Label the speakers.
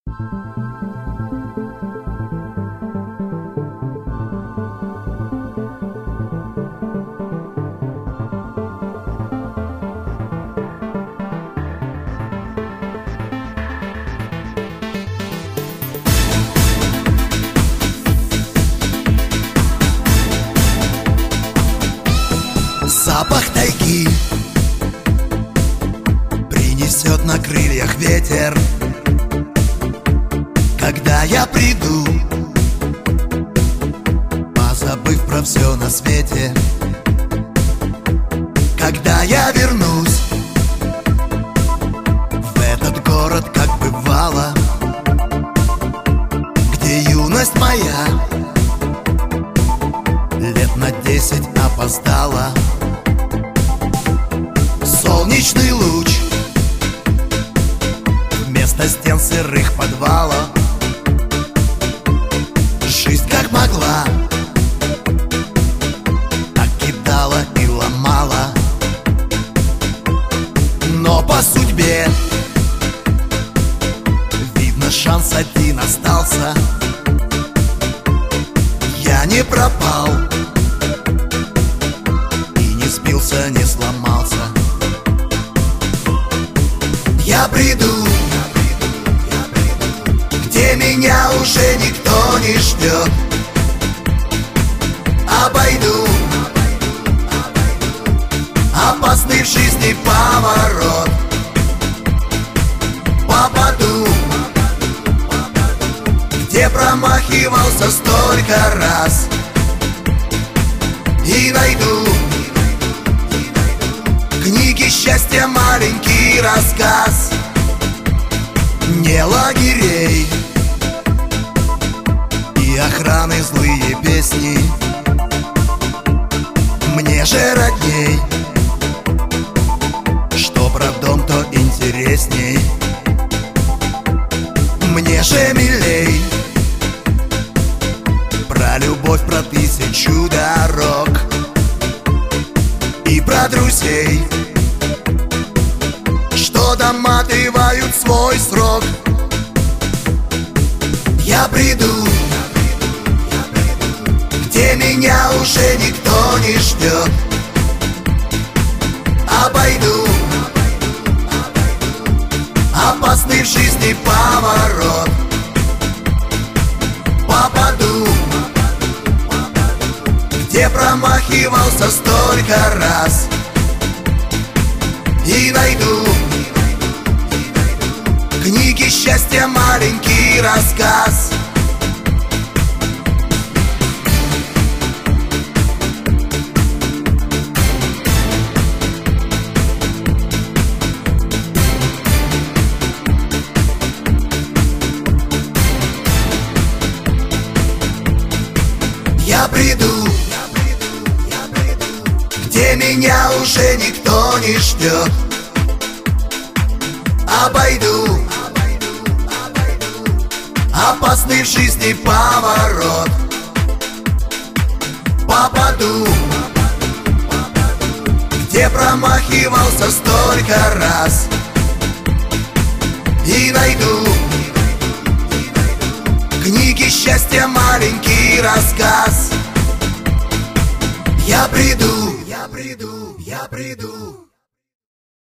Speaker 1: Запах тайги принесет на крыльях ветер. Когда я приду, позабыв про все на свете, когда я вернусь в этот город, как бывало, где юность моя лет на 10 опоздала. Солнечный луч вместо стен сырых подвалов. Жизнь как могла так кидала и ломала. Но по судьбе видно, шанс один остался. Я не пропал и не сбился, не сломался. Я приду, где меня уже никто не ждет. Обойду опасный в жизни поворот. Попаду, где промахивался столько раз. И найду книги счастья маленький рассказ. Не лагерей и охраны злые песни, мне же родней, что про дом, то интересней. Мне же милей про любовь, про 1000 дорог и про друзей, что доматывают свой срок. Я приду, где меня уже никто не ждет. Обойду опасный в жизни поворот. Попаду, где промахивался столько раз. И найду книги счастья маленький рассказ. Я приду, где меня уже никто не ждет. Обойду опасный в жизни поворот. Попаду, где промахивался столько раз. И найду книги счастья маленький рассказ. Я приду, я приду, я приду.